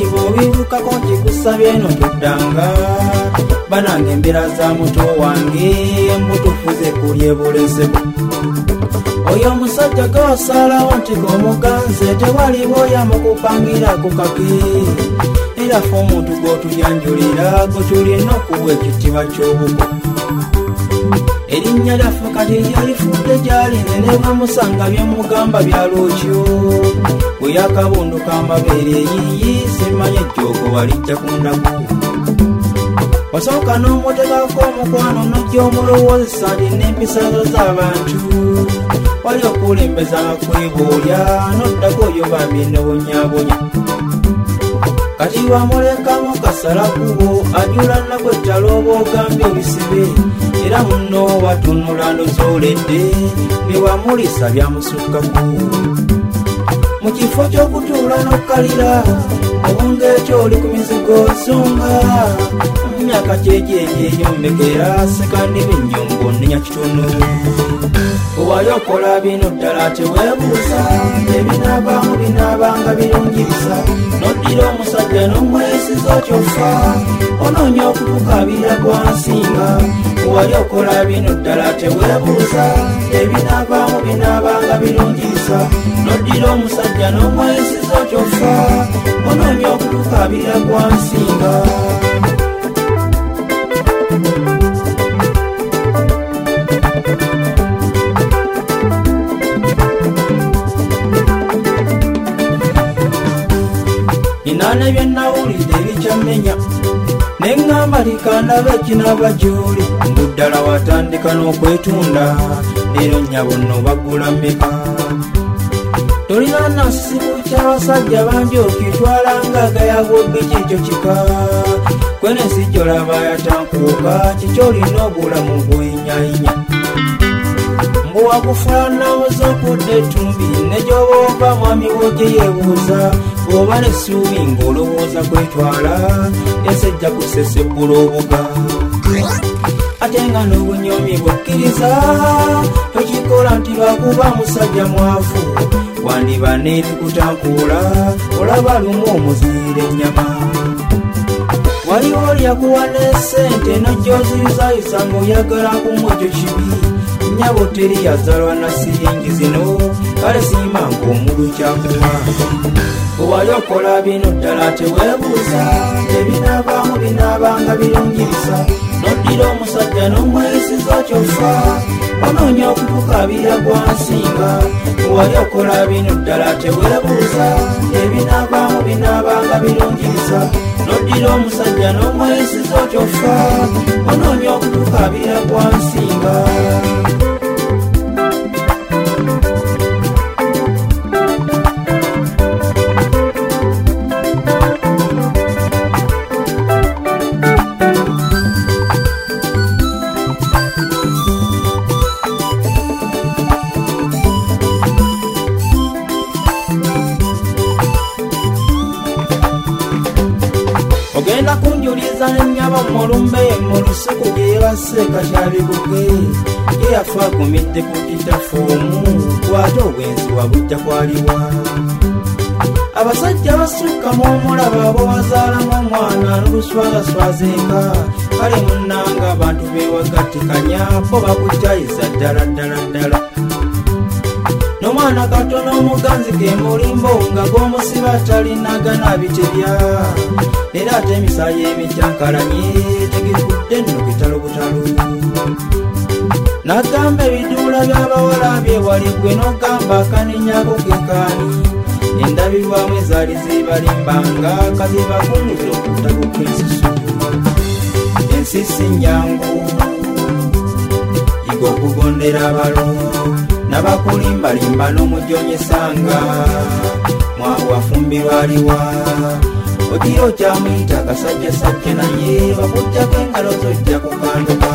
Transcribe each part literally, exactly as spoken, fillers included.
bw'obibukako nkikusabye eno tuddanga banange embeera za muto wange mbutufuze kulye bulezeko oyo omusajja gawasalawo nti g'omuganze tewali bwoya mu kupangira ku kake era fe omuntu gw'otuyanjulira gwe tulina okuwa ekitiibwa ky'obuko erinnya lyaffe kati lyalifudde gy'alinze ne bwemusanga byemugamba byalwokyo bwe yakabundu k'amabeere eyiyi simanye ejjoogo walijja kundaku wasooka n'omutegako omukwano n'ojja omulowozesa nti n'empisa zo z'abantu wali okulembeza nga kwebuulya n'oddako oyo bambi n'obonyaabonya kati wamulekamu kasalakubo ajula nnaku ettala oba ogambye obisibe era munno watunula ndozooledde bewamulisa byamusukkaku mu kifo ky'okutuula n'okkalira obungeekyo oli ku mizigo nsonga mu myaka kyegyeje eyombekera sekandi b'ennyongo nnenya kitono owali okola bino ddala teweebuuza ebinaabaamu binaabanga birungirisa n'oddira omusajja n'omwesiza okyofa onoonya okutukabira gwansinga owali okola bino ddala teweebuuza ebinaabaamu binaabanga birungirisa n'oddira omusajja n'omwesiza okyofa onoonya okutukabira gwansinga ninaane byennawulidde ebikyamenya neŋŋamba likandaba ekinaba gy'oli mbuddala watandika n'okwetunda leero nnyabo nno bagula mmeka tolina nasisibu ky'abasajja bangi okitwala ng'agayagwobbe kyekyo kika kwenensi gy'olaba yatankuuka kikyolina obulamu bwenyayinya mbu wakufaanawoza okudda ettumbi ne gy'oba ova mwami wo gye yeebuuza oba n'essuubi ng'olowooza kwetwala esejja kusesebbula obuga ate nga n'obunyomi bwekkiriza tokikola nti lwakuba musajja mwavu wandiba n'ebikutankuula olaba lumu omuziire ennyama waliwo olyakuwa n'essente n'ojjoziyuzayuza ng'oyagala kumu ekyo kibi nnyabo teri yazalwa na siringi zino kale siima ng'omulu kyakuwa owali okola bino ddala teweebuuza ebinaabaamu binaabanga birungirisa n'oddira omusajja n'omweyisiza okyofa onoonya okutukabira gwansinga owali okola bino ddala teweebuuza ebinaabaamu binaabanga birungirisa n'oddira omusajja n'omweyisiza okyofa onoonya okutukabira gwansinga ogenda kunjuliza n'ennyaba mulumbe mu lusuku gye yebase kakyabiguge ye yafa agumidde ku kitafoomu kwate obwenzi wabujja kwaliwa abasajja basukka mu omulaba abo wazaalamu omwana n'oluswagaswazenga kale munnanga abantu beewagattikanya bo bakukyayiza ddala ddala ddala n'omwana katono omuganzi ge mulimbo nga gw'omusiba talinagana bitebya era ate emisaayi emicyankalanye tegikudde nno bitalo butalo n'agamba ebiduula by'abawala byewali gwe n'ogamba akaninyako kekaani endabirwamu ezaali zibalimbanga kazibakunguza okutako kw'ensisu ensisi nyangu yiga okugondera abalo n'abakulimbalimba n'omujonyesanga mwabu afumbirwa aliwa ogira okyamuyita kasajjasajja naye bakujjako engalo zojja kukanduka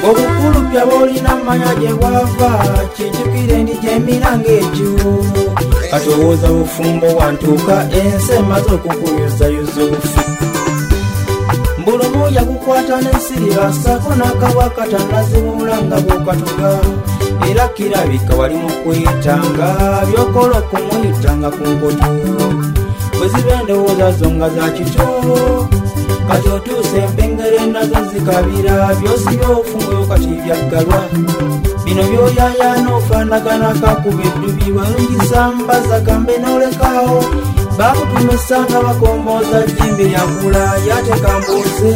obukulu byaboolina manya gye bwava kijjukire ndi gyemiranga egyo katowooza bufumbo wantuuka ensi emaze okukuyuzayuza obufi mbulumu yakukwata n'ensirira ssaako n'akawa katannazibuula nga bw'okatuga era kirabika wali mu kwetanga byokola okumuyitanga ku nkoto bwe ziba endowooza zo nga za kito kati otuuse empengere nazo zikabira byosi by'ofungoyo kati byaggalwa bino byoyayaana ofaanagana kakuba eddubi walungisa mbaza gambe n'olekaawo baakutumisa nga bakombooza jjimbi lyakula yatekambuuze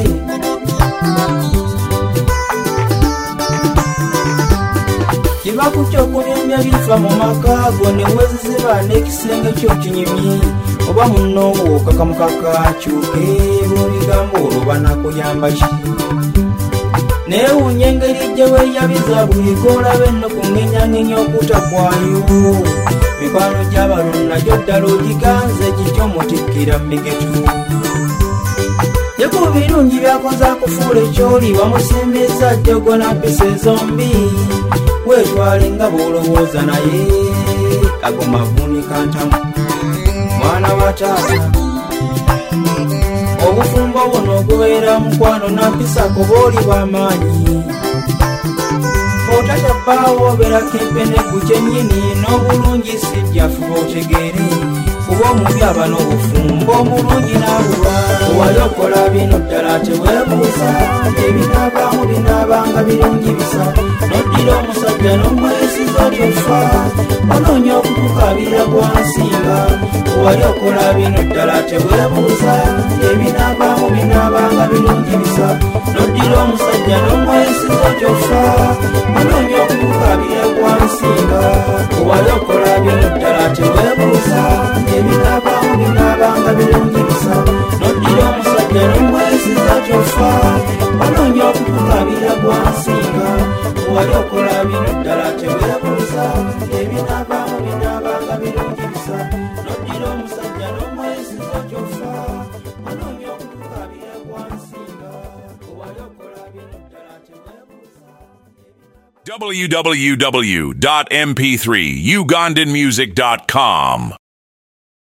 kibakutya okunyumya bifa mu maka go ne weziziba n'ekisenge ky'okinyumye oba munnoowo kakamukakakyuke lw'ebigambo olwo banakuyamba ki neewuunya engeri gye weeyabiza buli goolaba enno ku ŋŋenyaŋŋenya okutagwayo mikwano gy'abalulu nagyo ddala ogiganze gityo mutikkira migetu ye ku birungi byakoze akufuula ekyoli wamusimbiza jjogo na mpisa ezombi weetwale nga bw'olowooza naye ago mavuunika ntamu mwana wa taata obufumbo buno ogubeera mukwano nampisa kobooli bw'amaanyi otajabbaawo obeerako empenegu kyennyini n'obulungi sijjafuba otegeere kuba omubi aba n'obufumbo omulungi n'abulwa wali okola bino ddala teweebuuza ebinaabaamu binaabanga birungi bisa noddira omusajja n'omwesiza gy'ofa onoonya okutukabira gwansinga wali okola bino ddala teweebuuza ebinaabaamu binaabanga birungi bisa noddira omusajja n'omwesiza gy'ofa onoonya okutukabira gwansinga wali okola bino ddala teweebuuza ebinaabaamu binaabanga birungi bisa noddira omusajja n'omwesiza gy'ofa onoonya okutukabira gwansinga wali okola bino ddala teweebuuza ebinaabaamu binaabanga birungi bisa noddira omusajja n'omwesiza gy'ofa onoonya okutukabira gwansinga wali okola bino ddala teweebuuza. w w w dot m p three ugandan music dot com